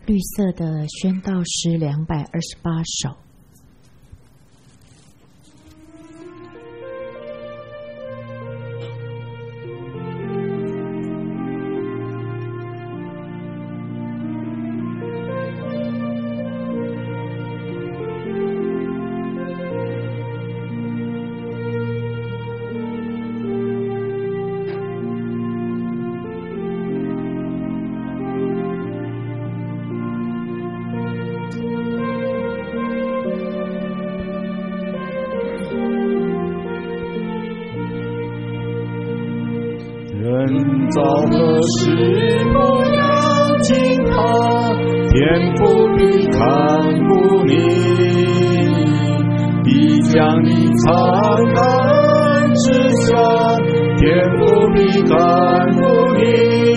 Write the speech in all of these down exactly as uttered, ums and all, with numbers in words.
绿色的宣道诗两百二十八首。 造何时不要紧他，天父必看顾你，必将你查看之下，天父必看顾你，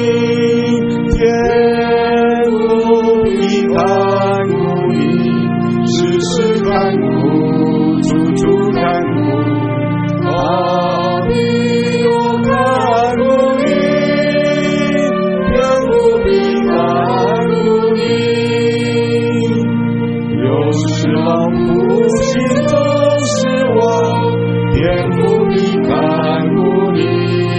天父必看顾你，时时看顾，处处看顾，他必有看顾你，天父必看顾你，有时望复兴总是望，天父必看顾你，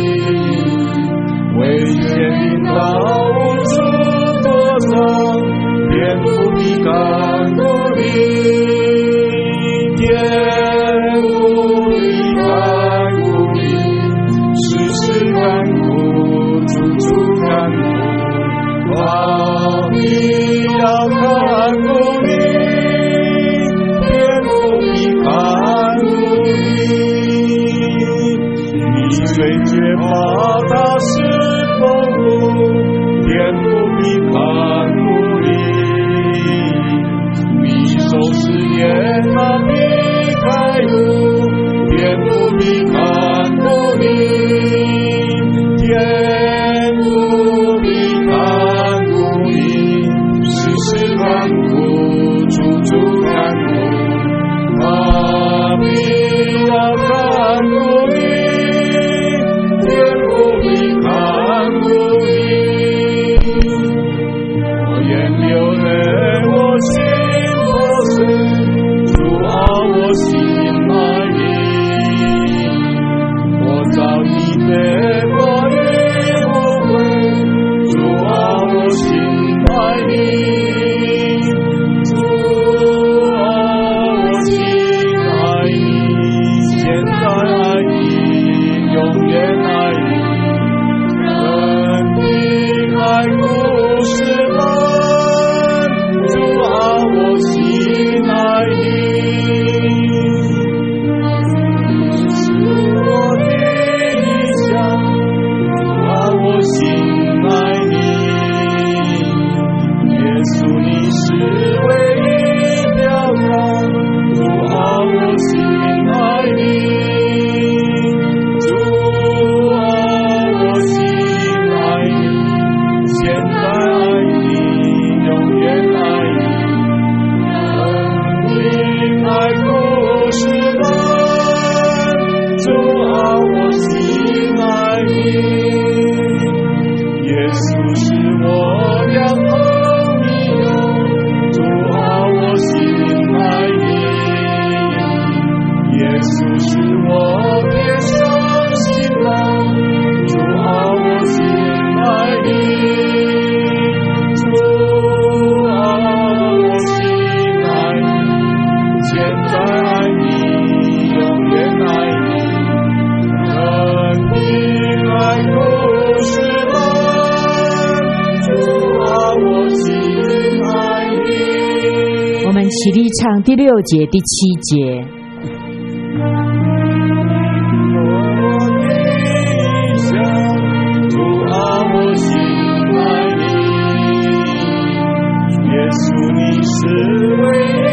危险临到无处躲藏，天父必看顾你，天父必看顾你，时时看顾，处处看顾，他必要看顾你，天父必看顾你，你虽缺乏他是丰富，天父必看顾你，你受试验他必开路，天父必看顾你，天父必看顾你，时时看顾，处处看顾，他必要看顾你，天父必看顾你，我眼流泪，我心破碎，主啊，我心爱你，我早已被过于后悔，主啊，我心爱你，主啊，我心爱你，现在爱你，永远爱你，生命爱故事般，主啊，我心爱你，是我的理想，主啊，我心爱你，耶稣你是唯一标杆，主啊，我心爱你，主啊，我心爱你，现在爱你，永远爱你，生命爱故事般，主啊，我心爱你，耶稣是我良朋友，主啊，我心爱你，耶稣是我天上新郎，主啊，我心爱你，主啊，我心爱你，现在爱你，永远爱你，生命爱故事般，主啊，我心爱你。 我们起立唱第六节、第七节。 我的想，主啊，我心爱你，耶稣你是唯一